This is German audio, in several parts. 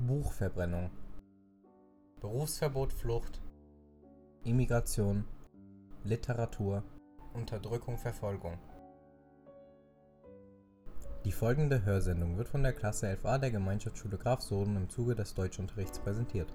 Buchverbrennung, Berufsverbot, Flucht, Immigration, Literatur, Unterdrückung, Verfolgung. Die folgende Hörsendung wird von der Klasse 11a der Gemeinschaftsschule Graf Soden im Zuge des Deutschunterrichts präsentiert.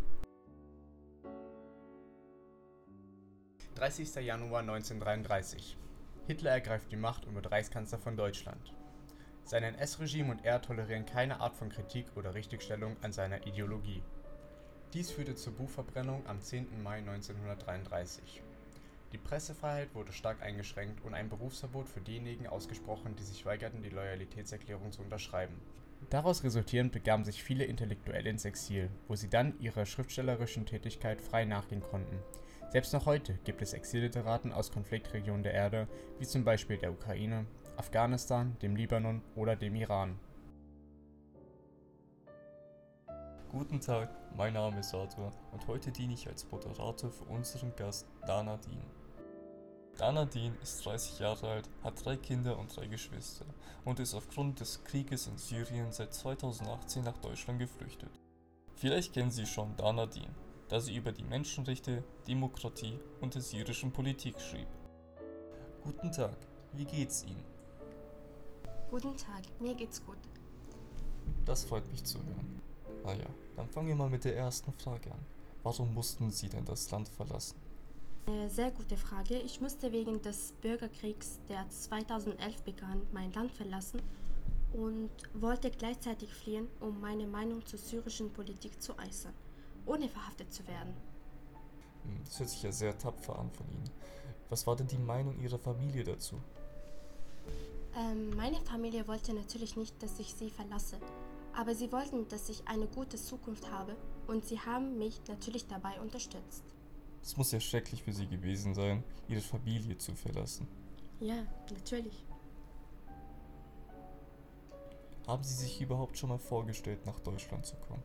30. Januar 1933. Hitler ergreift die Macht und wird Reichskanzler von Deutschland. Sein NS-Regime und er tolerieren keine Art von Kritik oder Richtigstellung an seiner Ideologie. Dies führte zur Buchverbrennung am 10. Mai 1933. Die Pressefreiheit wurde stark eingeschränkt und ein Berufsverbot für diejenigen ausgesprochen, die sich weigerten, die Loyalitätserklärung zu unterschreiben. Daraus resultierend begaben sich viele Intellektuelle ins Exil, wo sie dann ihrer schriftstellerischen Tätigkeit frei nachgehen konnten. Selbst noch heute gibt es Exilliteraten aus Konfliktregionen der Erde, wie zum Beispiel der Ukraine, Afghanistan, dem Libanon oder dem Iran. Guten Tag, mein Name ist Arthur und heute diene ich als Moderator für unseren Gast Dana Dien. Dana Dien ist 30 Jahre alt, hat 3 Kinder und 3 Geschwister und ist aufgrund des Krieges in Syrien seit 2018 nach Deutschland geflüchtet. Vielleicht kennen Sie schon Dana Dien, da sie über die Menschenrechte, Demokratie und der syrischen Politik schrieb. Guten Tag, wie geht's Ihnen? Guten Tag, mir geht's gut. Das freut mich zu hören. Ja, dann fangen wir mal mit der ersten Frage an. Warum mussten Sie denn das Land verlassen? Eine sehr gute Frage. Ich musste wegen des Bürgerkriegs, der 2011 begann, mein Land verlassen und wollte gleichzeitig fliehen, um meine Meinung zur syrischen Politik zu äußern, ohne verhaftet zu werden. Das hört sich ja sehr tapfer an von Ihnen. Was war denn die Meinung Ihrer Familie dazu? Meine Familie wollte natürlich nicht, dass ich sie verlasse, aber sie wollten, dass ich eine gute Zukunft habe und sie haben mich natürlich dabei unterstützt. Es muss ja schrecklich für Sie gewesen sein, Ihre Familie zu verlassen. Ja, natürlich. Haben Sie sich überhaupt schon mal vorgestellt, nach Deutschland zu kommen?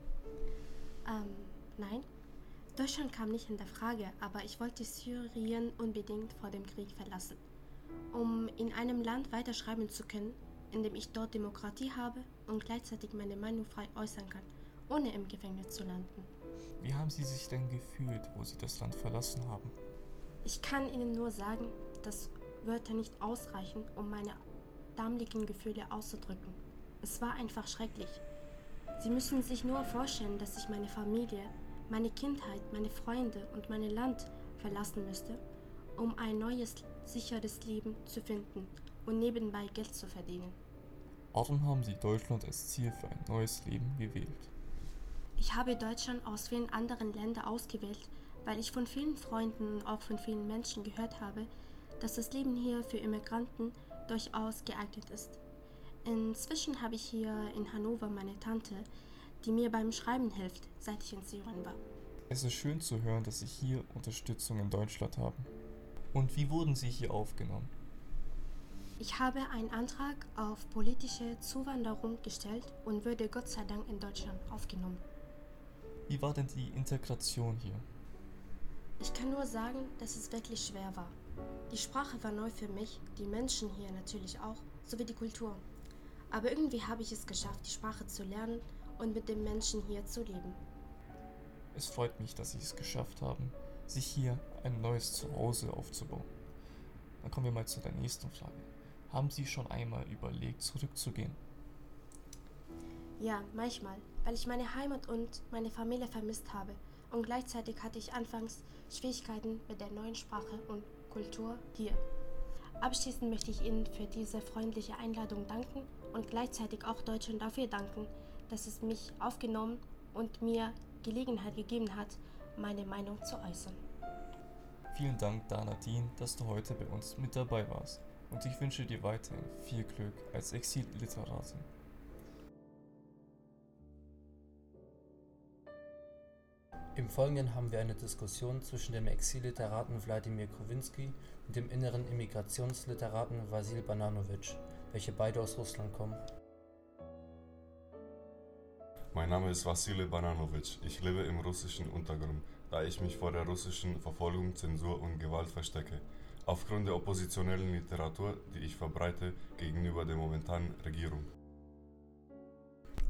Nein. Deutschland kam nicht in der Frage, aber ich wollte Syrien unbedingt vor dem Krieg verlassen, um in einem Land weiterschreiben zu können, in dem ich dort Demokratie habe und gleichzeitig meine Meinung frei äußern kann, ohne im Gefängnis zu landen. Wie haben Sie sich denn gefühlt, wo Sie das Land verlassen haben? Ich kann Ihnen nur sagen, dass Wörter nicht ausreichen, um meine damaligen Gefühle auszudrücken. Es war einfach schrecklich. Sie müssen sich nur vorstellen, dass ich meine Familie, meine Kindheit, meine Freunde und mein Land verlassen müsste, um ein neues, sicheres Leben zu finden und nebenbei Geld zu verdienen. Warum haben Sie Deutschland als Ziel für ein neues Leben gewählt? Ich habe Deutschland aus vielen anderen Ländern ausgewählt, weil ich von vielen Freunden und auch von vielen Menschen gehört habe, dass das Leben hier für Immigranten durchaus geeignet ist. Inzwischen habe ich hier in Hannover meine Tante, die mir beim Schreiben hilft, seit ich in Syrien war. Es ist schön zu hören, dass Sie hier Unterstützung in Deutschland haben. Und wie wurden Sie hier aufgenommen? Ich habe einen Antrag auf politische Zuwanderung gestellt und wurde Gott sei Dank in Deutschland aufgenommen. Wie war denn die Integration hier? Ich kann nur sagen, dass es wirklich schwer war. Die Sprache war neu für mich, die Menschen hier natürlich auch, sowie die Kultur. Aber irgendwie habe ich es geschafft, die Sprache zu lernen und mit den Menschen hier zu leben. Es freut mich, dass Sie es geschafft haben, sich hier ein neues Zuhause aufzubauen. Dann kommen wir mal zu der nächsten Frage. Haben Sie schon einmal überlegt, zurückzugehen? Ja, manchmal, weil ich meine Heimat und meine Familie vermisst habe. Und gleichzeitig hatte ich anfangs Schwierigkeiten mit der neuen Sprache und Kultur hier. Abschließend möchte ich Ihnen für diese freundliche Einladung danken und gleichzeitig auch Deutschland dafür danken, dass es mich aufgenommen und mir Gelegenheit gegeben hat, meine Meinung zu äußern. Vielen Dank, Dana Dien, dass du heute bei uns mit dabei warst. Und ich wünsche dir weiterhin viel Glück als Exilliteratin. Im Folgenden haben wir eine Diskussion zwischen dem Exilliteraten Wladimir Kowinski und dem inneren Immigrationsliteraten Wasil Bananowitsch, welche beide aus Russland kommen. Mein Name ist Wasil Bananowitsch. Ich lebe im russischen Untergrund, da ich mich vor der russischen Verfolgung, Zensur und Gewalt verstecke. Aufgrund der oppositionellen Literatur, die ich verbreite gegenüber der momentanen Regierung.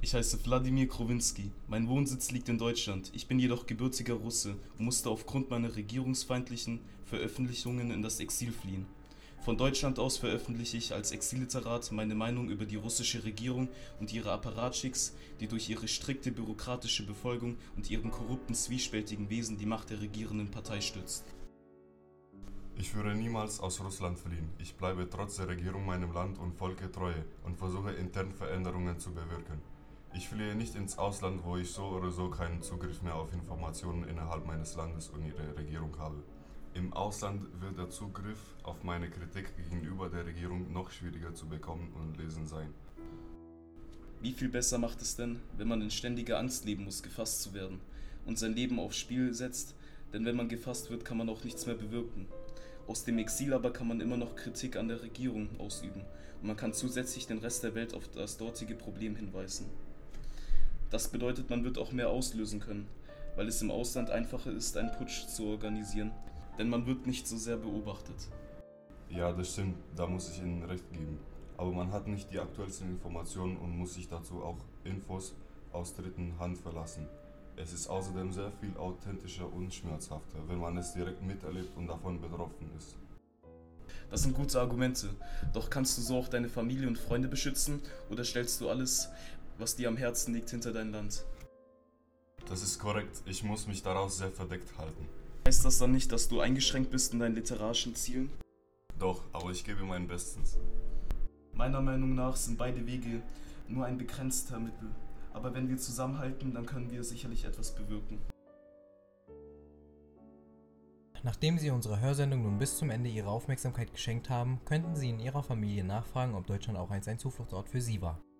Ich heiße Wladimir Krowinski. Mein Wohnsitz liegt in Deutschland. Ich bin jedoch gebürtiger Russe und musste aufgrund meiner regierungsfeindlichen Veröffentlichungen in das Exil fliehen. Von Deutschland aus veröffentliche ich als Exilliterat meine Meinung über die russische Regierung und ihre Apparatschicks, die durch ihre strikte bürokratische Befolgung und ihrem korrupten, zwiespältigen Wesen die Macht der regierenden Partei stützt. Ich würde niemals aus Russland fliehen. Ich bleibe trotz der Regierung meinem Land und Volke treu und versuche intern Veränderungen zu bewirken. Ich fliehe nicht ins Ausland, wo ich so oder so keinen Zugriff mehr auf Informationen innerhalb meines Landes und ihrer Regierung habe. Im Ausland wird der Zugriff auf meine Kritik gegenüber der Regierung noch schwieriger zu bekommen und lesen sein. Wie viel besser macht es denn, wenn man in ständiger Angst leben muss, gefasst zu werden und sein Leben aufs Spiel setzt, denn wenn man gefasst wird, kann man auch nichts mehr bewirken. Aus dem Exil aber kann man immer noch Kritik an der Regierung ausüben und man kann zusätzlich den Rest der Welt auf das dortige Problem hinweisen. Das bedeutet, man wird auch mehr auslösen können, weil es im Ausland einfacher ist, einen Putsch zu organisieren, denn man wird nicht so sehr beobachtet. Ja, das stimmt, da muss ich Ihnen recht geben. Aber man hat nicht die aktuellsten Informationen und muss sich dazu auch Infos aus dritten Hand verlassen. Es ist außerdem sehr viel authentischer und schmerzhafter, wenn man es direkt miterlebt und davon betroffen ist. Das sind gute Argumente, doch kannst du so auch deine Familie und Freunde beschützen oder stellst du alles, was dir am Herzen liegt, hinter dein Land? Das ist korrekt, ich muss mich daraus sehr verdeckt halten. Heißt das dann nicht, dass du eingeschränkt bist in deinen literarischen Zielen? Doch, aber ich gebe mein Bestes. Meiner Meinung nach sind beide Wege nur ein begrenzter Mittel. Aber wenn wir zusammenhalten, dann können wir sicherlich etwas bewirken. Nachdem Sie unsere Hörsendung nun bis zum Ende Ihre Aufmerksamkeit geschenkt haben, könnten Sie in Ihrer Familie nachfragen, ob Deutschland auch einst ein Zufluchtsort für Sie war.